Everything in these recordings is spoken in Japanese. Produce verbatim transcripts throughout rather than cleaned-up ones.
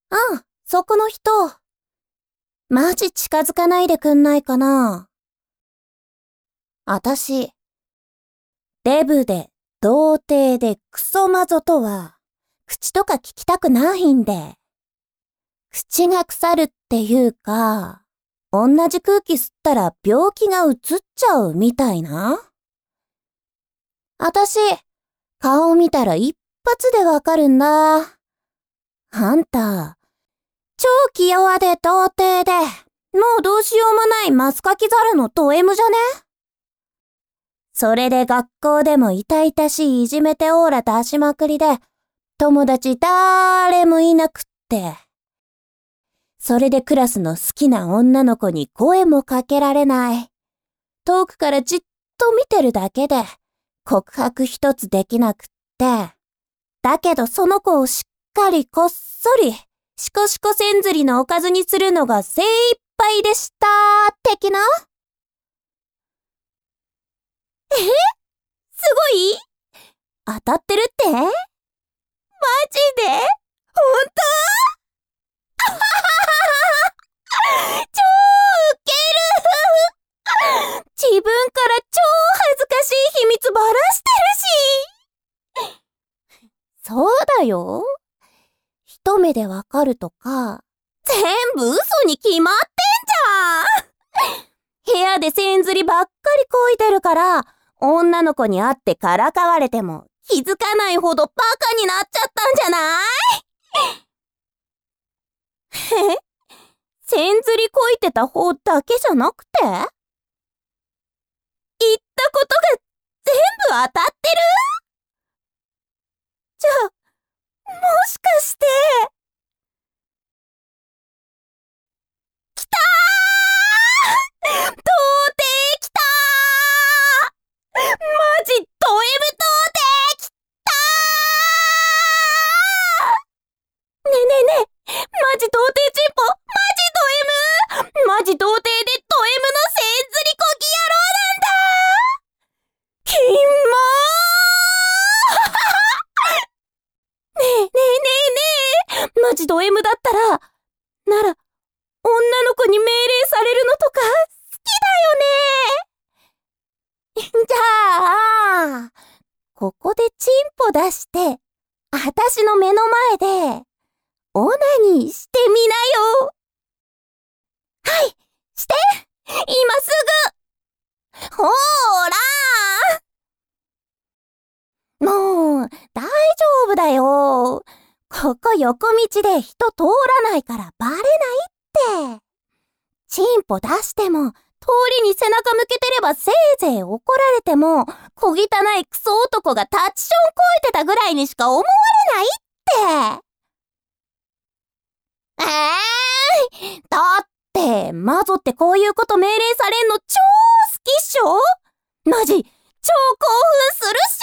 あ、そこの人。マジ近づかないでくんないかな。あたし、デブで、童貞でクソマゾとは、口とか聞きたくないんで。口が腐るっていうか、同じ空気吸ったら病気がうつっちゃうみたいな。あたし、顔見たら一発でわかるんだ。あんた、超気弱で童貞で、もうどうしようもないマスカキザルのド M じゃね？それで学校でも痛々しいいじめてオーラ出しまくりで、友達だーれもいなくって。それでクラスの好きな女の子に声もかけられない。遠くからじっと見てるだけで、告白一つできなくって。だけどその子をしっかりこっそり、シコシコせんずりのおかずにするのが精一杯でしたー、的な？え？すごい？当たってるって？マジで？ほんと？超ウケる自分から超恥ずかしい秘密ばらしてるし。そうだよ。一目でわかるとか、全部嘘に決まってんじゃん。部屋でせんずりばっかりこいてるから、女の子に会ってからかわれても気づかないほどバカになっちゃったんじゃない？え？せんずりこいてた方だけじゃなくて？言ったことが全部当たってる？じゃあ、もしかして。きたー！童貞きたー！マジド M 童貞きたー！ねえねえねえ、マジ童貞チンポ、マジド M！ マジ童貞でド M のせんずりこき野郎なんだー！キンモーねえねえねえねえ、マジド M だったら、なら、女の子に命令されるのとか好きだよね。じゃあ、ここでチンポ出して、あたしの目の前で、オナニーしてみなよ。はい、して、今すぐ。ほーらー。もう、大丈夫だよ。ここ横道で人通らないからバレないって。チンポ出しても、通りに背中向けてればせいぜい怒られても、小汚いクソ男がタッチションこいてたぐらいにしか思われないって。えー、だって、マゾってこういうこと命令されんの超好きっしょ？マジ、超興奮するっし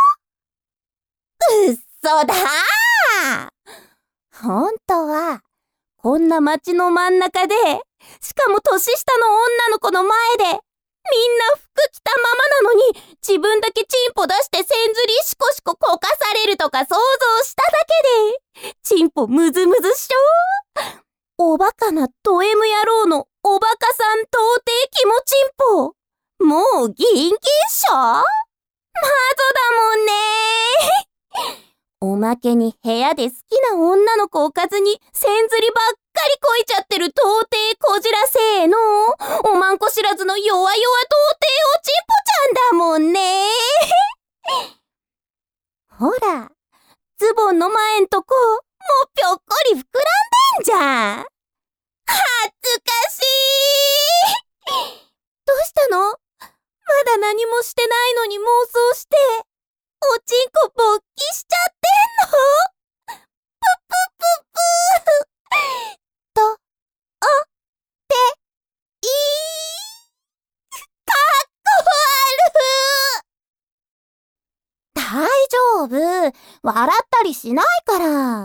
ょ？うっそだー！ほんとは、こんな街の真ん中で、しかも年下の女の子の前で、みんな服着たままなのに、自分だけチンポ出してせんずりシコシコこかされるとか想像しただけで、チンポムズムズっしょ？おバカなド M 野郎のおバカさん童貞キモチンポ。もうギンギンっしょ？マゾだもんねー。おまけに部屋で好きな女の子おかずにせんずりばっかりこいちゃってる童貞こじらせーのおまんこ知らずの弱々童貞おちんぽちゃんだもんねほら、ズボンの前んとこもうぴょっこり膨らんでんじゃん。恥ずかしいどうしたの？まだ何もしてないのに妄想しておちんこ勃起しちゃってんの？ぷぷぷぷと、お、て、いー。かっこ悪。大丈夫。笑ったりしないから。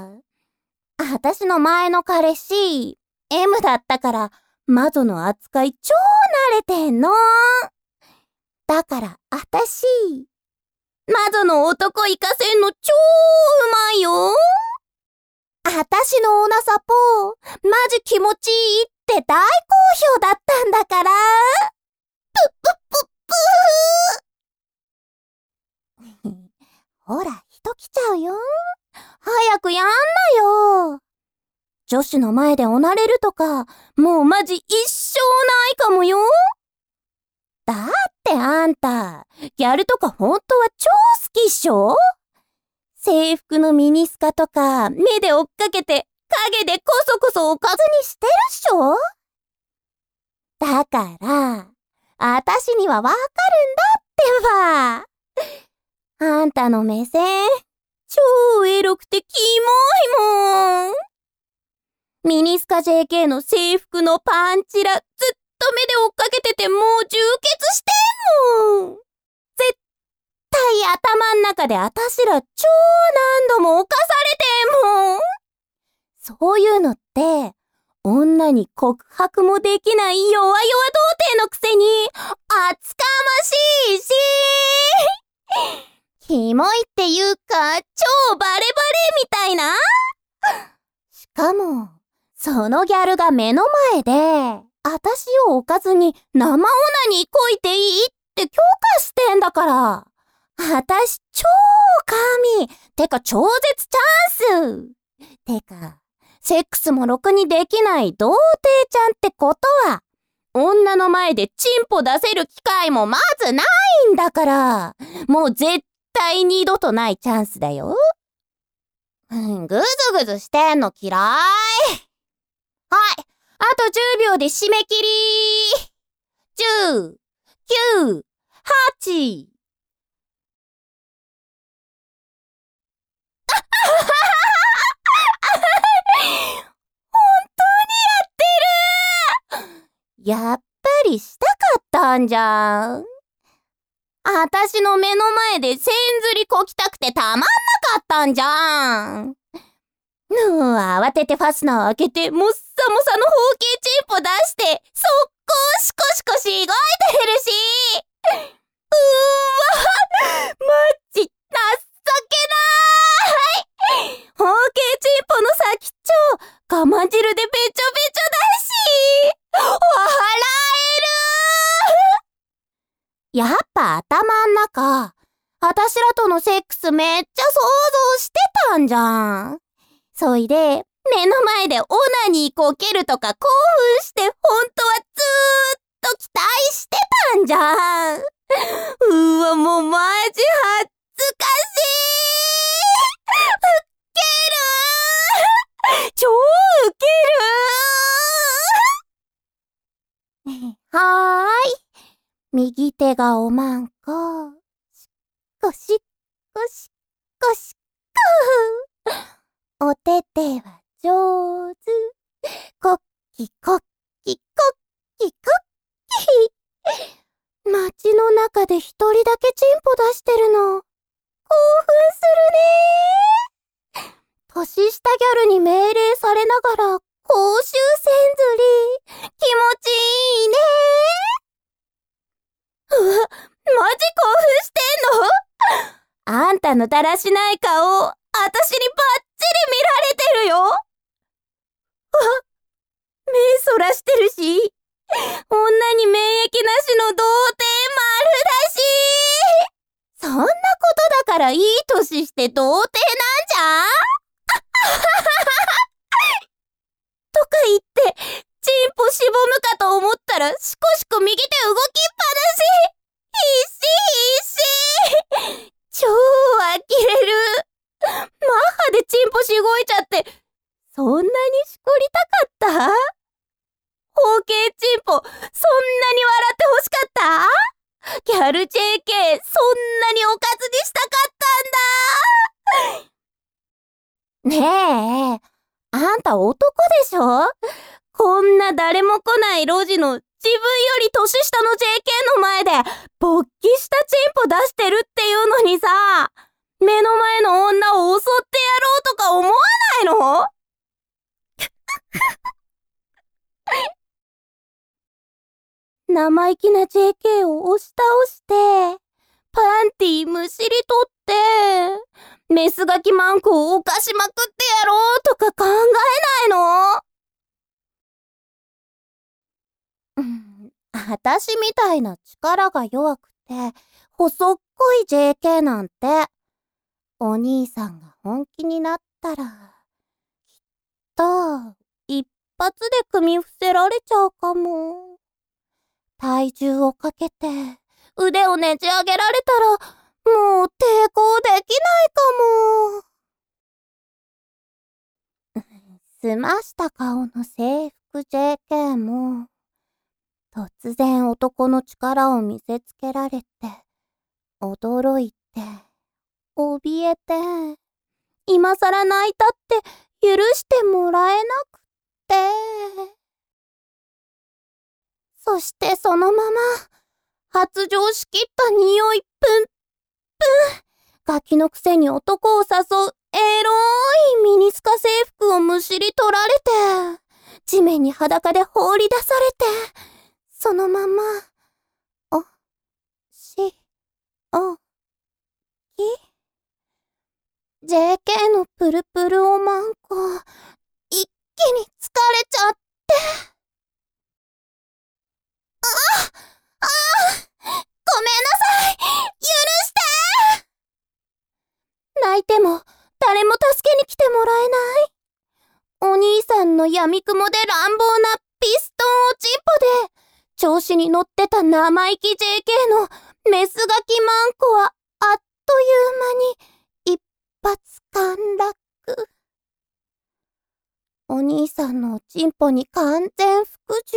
あたしの前の彼氏、M だったから、マゾの扱い超慣れてんの。だからあたし、マゾの男行かせんの超うまいよ。あたしのオーナサポー、マジ気持ちいいって大好評だったんだから。ぷっぷっぷっぷー。ほら、人来ちゃうよ。早くやんなよ。女子の前でおなれるとか、もうマジ一生ないかもよ。だってあんた、ギャルとか本当は超好きっしょ？制服のミニスカとか、目で追っかけて、影でこそこそおかずにしてるっしょ？だから、あたしにはわかるんだってば。あんたの目線、超エロくてキモいもん。ミニスカ ジェーケー の制服のパンチラ、ずっと目で追っかけててもう充血してんもん。絶対頭ん中であたしら超何度も犯されてんもん。そういうのって、女に告白もできない弱々童貞のくせに、厚かましいし。キモいっていうか、超バレバレみたいな。しかも、そのギャルが目の前で、あたしを置かずに生オナにこいていいって許可してんだから。あたし超神。てか超絶チャンス。てか、セックスもろくにできない童貞ちゃんってことは、女の前でチンポ出せる機会もまずないんだから、もう絶対二度とないチャンスだよ。うん、ぐずぐずしてんの嫌い。はい、あとじゅうびょうで締め切り。じゅう、きゅう、はち。本当にやってる。やっぱりしたかったんじゃん。あたしの目の前でせんずりこきたくてたまんなかったんじゃん。ぬう、慌ててファスナーを開けて、もっさもさの包茎チンポ出して、速攻シコシコしごいてるし。うーわ、マジ情けなーい。包茎チンポの先っちょ、ガマ汁でべちょべちょだし。笑える。やっぱ頭ん中、あたしらとのセックスめっちゃ想像してたんじゃん。そいで、目の前でオナニーこけるとか興奮して、ほんとはずーっと期待してたんじゃん。うわ、もうマジ恥ずかしい。ウケる。超ウケる。はーい。右手がおまんこ。しっこしっこしっこしっこ。おてては上手。コッキコッキコッキコッキ。街の中で一人だけチンポ出してるの。興奮するねー。年下ギャルに命令されながら公衆せんずり。気持ちいいねー。うわ、マジ興奮してんの？あんたのだらしない顔、あたしにバッチリ見られてるよ。わ、目そらしてるし、女に免疫なしの童貞丸だし。そんなことだからいい年して童貞なんじゃん？とか言って、チンポしぼむかと思ったら、しこしこ右手動きっぱなし。必死必死。超呆れる。マッハでチンポしごいちゃって、そんなにしこりたかった？包茎チンポ、そんなに笑ってほしかった？ギャル ジェーケー、そんなにおかずにしたかったんだ。ねえ、あんた男でしょ？こんな誰も来ない路地の自分より年下の ジェーケー の前で勃起したチンポ出してるっていうのにさ、目の前の女を襲ってやろうとか思わないの？生意気な ジェーケー を押し倒して、 パンティむしり取って、メスガキマンコを犯しまくってやろうとか考えないの？うん、あたしみたいな力が弱くて、細っこい ジェーケー なんて、お兄さんが本気になったら、きっと、一発で組み伏せられちゃうかも。体重をかけて、腕をねじ上げられたら、もう抵抗できないかも。すました顔の制服 ジェーケー も、突然男の力を見せつけられて、驚いて、怯えて、今さら泣いたって許してもらえなくって。そしてそのまま、発情しきった匂いプンプン。ガキのくせに男を誘うエロいミニスカ制服をむしり取られて、地面に裸で放り出されて、そのまま、お、し、お、き。ジェーケー のプルプルおまんこ、一気に疲れちゃって。あああ、ごめんなさい、許して。泣いても誰も助けに来てもらえない。お兄さんの闇雲で乱暴なピストンおちんぽで、調子に乗ってた生意気 ジェーケー のメスガキマンコはあっという間に一発陥落。お兄さんのおちんぽに完全服従。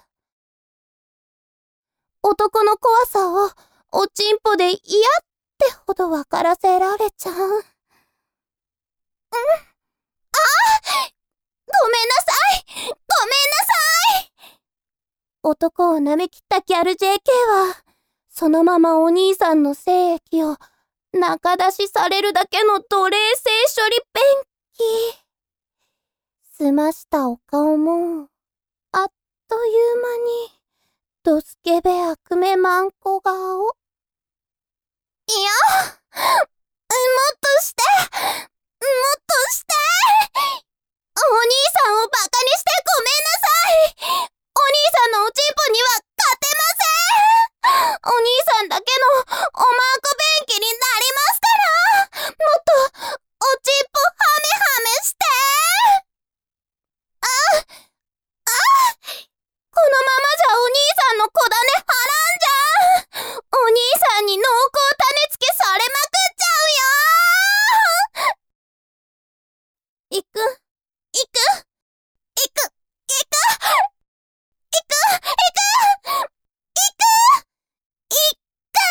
男の怖さをおちんぽで嫌ってほど分からせられちゃう。うん。ああ、ごめんなさい、ごめんなさい。男を舐めきったギャル ジェーケー は、そのままお兄さんの精液を中出しされるだけの奴隷性処理便器。すましたお顔も、あっという間に、ドスケベ悪めマンコ顔。いや、もっとして、もっとして。お兄さんをバカにしてごめんなさい。お兄さんのおちんぽには勝てません。お兄さんだけのおまんこ便器になりますから。もっとおちんぽハメハメして。ああ、このままじゃお兄さんの子種はらんじゃん。お兄さんに濃厚種付けされまくっちゃうよ。行く、行く、行く、行く、行く、行く、行く、行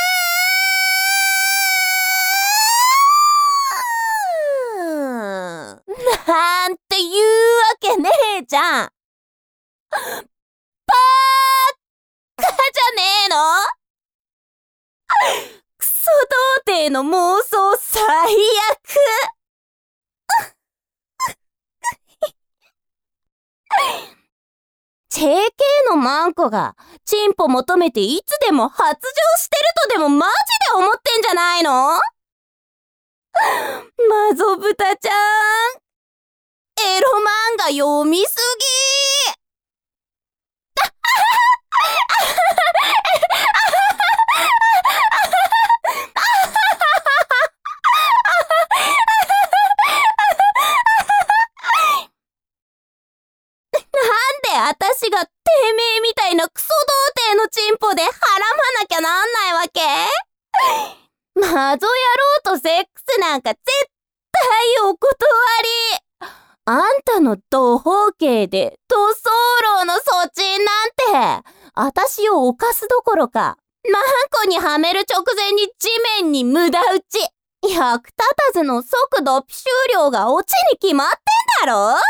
く。なんていうわけねえじゃん。バーカじゃねえの？クソ童貞の妄想最悪。ジェーケー のマンコがチンポ求めていつでも発情してるとでもマジで思ってんじゃないの？マゾブタちゃん、エロ漫画読みすぎ。なんであたしがてめえみたいなクソ童貞のチンポではらまなきゃなんないわけ？マゾ野郎とセックスなんか絶対お断り。あんたの同胞系で塗装楼のそちんなんて、あたしを犯すどころか、マンコにはめる直前に地面に無駄打ち。役立たずの速度終了がオチに決まってんだろ？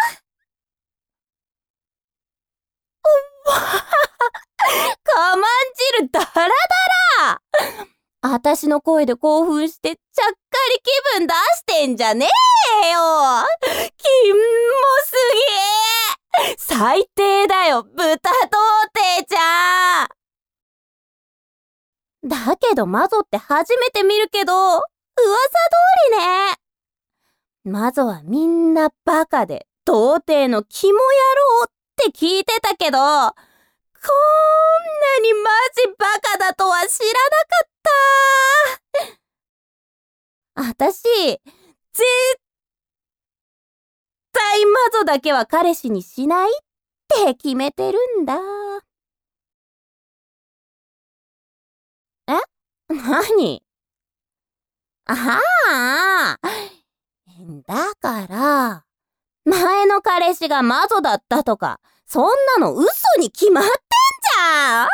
かまん汁だらだら。あたしの声で興奮してちゃっかり気分出してんじゃねえよ。キンモすぎー。最低だよ、豚童貞ちゃん。だだけどマゾって初めて見るけど、噂通りね。マゾはみんなバカで、童貞のキモ野郎って聞いてたけど、こんなにマジバカだとは知らなかった。あたし、絶対マゾだけは彼氏にしないって決めてるんだ。え？何？ああ、だから、前の彼氏がマゾだったとか、そんなの嘘に決まってんじゃん。マ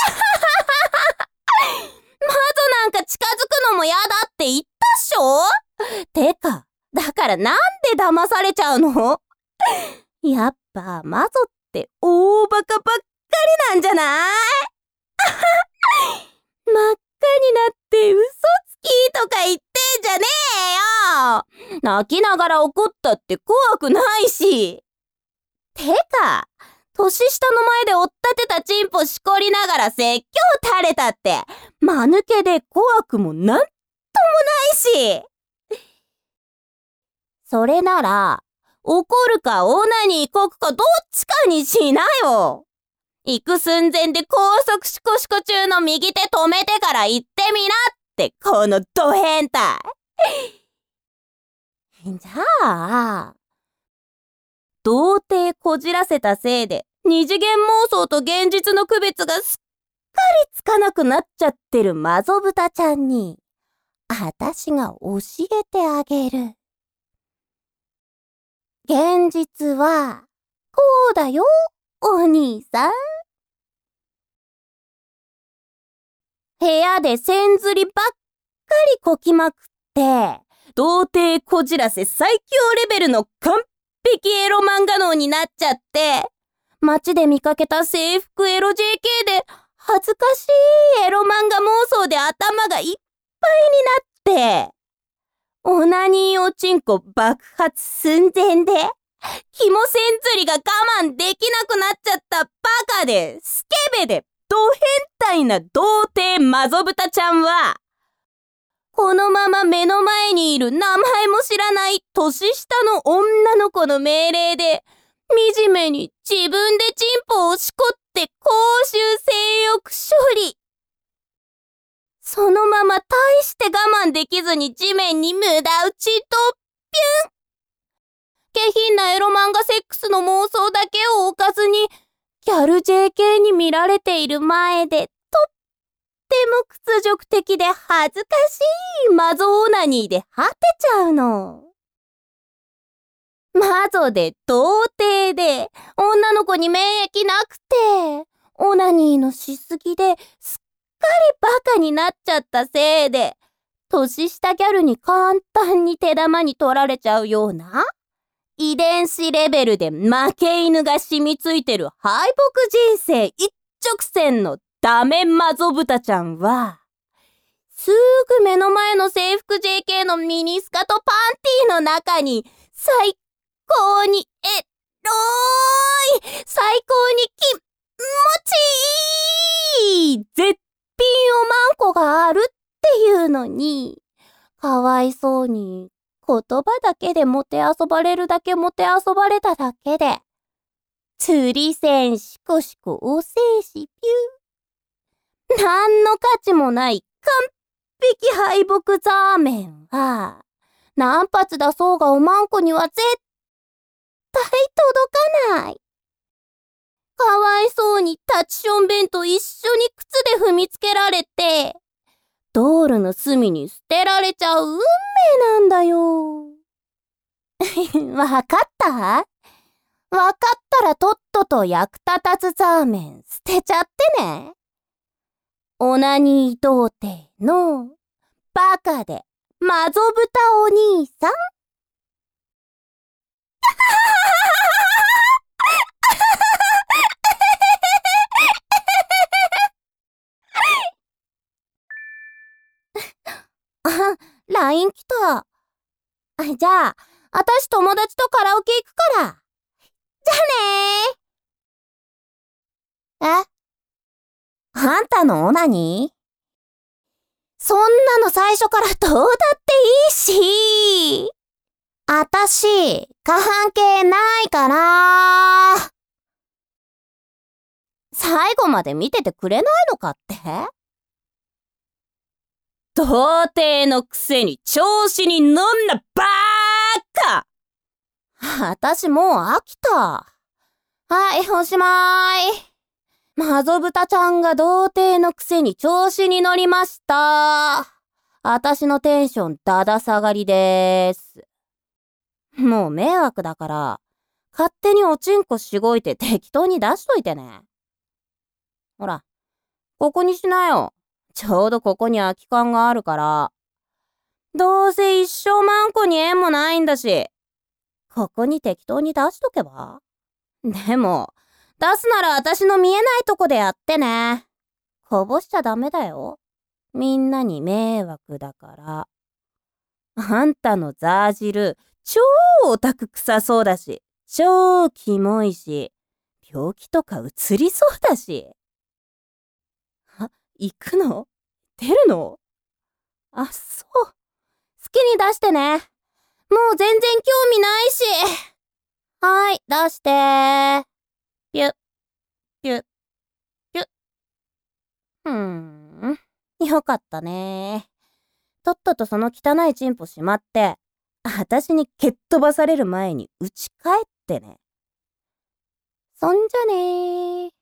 ゾなんか近づくのも嫌だって言ったっしょ？てか、だからなんで騙されちゃうの？やっぱマゾって大バカばっかりなんじゃない？真っ赤になって嘘つきとか言ってんじゃねえよ。泣きながら怒ったって怖くないし。てか、年下の前で追っ立てたチンポしこりながら説教垂れたって、間抜けで怖くもなんともないし。それなら、怒るかオナニーこくかどっちかにしなよ。行く寸前で高速シコシコ中の右手止めてから行ってみなって、このド変態。じゃあ、童貞こじらせたせいで二次元妄想と現実の区別がすっかりつかなくなっちゃってるマゾブタちゃんに、あたしが教えてあげる。現実は、こうだよ、お兄さん。部屋で線ずりばっかりこきまくって、童貞こじらせ最強レベルの完璧エロ漫画脳になっちゃって、街で見かけた制服エロ ジェーケー で恥ずかしいエロ漫画妄想で頭がいっぱいになって、オナニーおちんこ爆発寸前で、キモ線釣りが我慢できなくなっちゃったバカで、スケベで、ド変態な童貞マゾブタちゃんは、このまま目の前にいる名前も知らない年下の女の子の命令で、惨めに自分でチンポをしこって公衆性欲処理。そのまま大して我慢できずに地面に無駄打ちとピュン。下品なエロ漫画セックスの妄想だけを置かずに、ギャル ジェーケー に見られている前で、とっても屈辱的で恥ずかしいマゾオナニーで果てちゃうの。マゾで童貞で女の子に免疫なくて、オナニーのしすぎですっかりバカになっちゃったせいで、年下ギャルに簡単に手玉に取られちゃうような、遺伝子レベルで負け犬が染みついてる敗北人生一直線のダメマゾブタちゃんは、すぐ目の前の制服 ジェーケー のミニスカとパンティーの中に最高にエローい、最高に気持ちいい絶品おまんこがあるっていうのに、かわいそうに言葉だけでもてあそばれるだけもてあそばれただけで、釣り線シコシコおせいしピュー。なんの価値もない完璧敗北ザーメンは、何発出そうがおまんこには絶対届かない。かわいそうにタチション弁と一緒に靴で踏みつけられて、道路の隅に捨てられちゃう運命なんだよ。わかった？わかったらとっとと役立たずザーメン捨てちゃってね。オナニー童貞のバカでマゾブタお兄さん。あ、ライン 来た。あ、じゃあ、あたし友達とカラオケ行くから。じゃあねー。え？あんたのオナニー？ そんなの最初からどうだっていいし。あたし、関係ないから。最後まで見ててくれないのかって？童貞のくせに調子に乗んなバーカ。あたしもう飽きた。はい、おしまい。マゾブタちゃんが童貞のくせに調子に乗りました。あたしのテンションだだ下がりでーす。もう迷惑だから、勝手におちんこしごいて適当に出しといてね。ほら、ここにしなよ。ちょうどここに空き缶があるから。どうせ一生マンコに縁もないんだし、ここに適当に出しとけば？でも、出すなら私の見えないとこでやってね。こぼしちゃダメだよ。みんなに迷惑だから。あんたのザー汁、超オタク臭そうだし、超キモいし、病気とかうつりそうだし。あ、行くの？出るの？あ、そう。好きに出してね。もう全然興味ないし。はい、出してー。ぴゅっ、ぴゅっ、ぴゅっ。うーん。よかったね。とっととその汚いチンポしまって、あたしに蹴っ飛ばされる前に家帰ってね。そんじゃねー。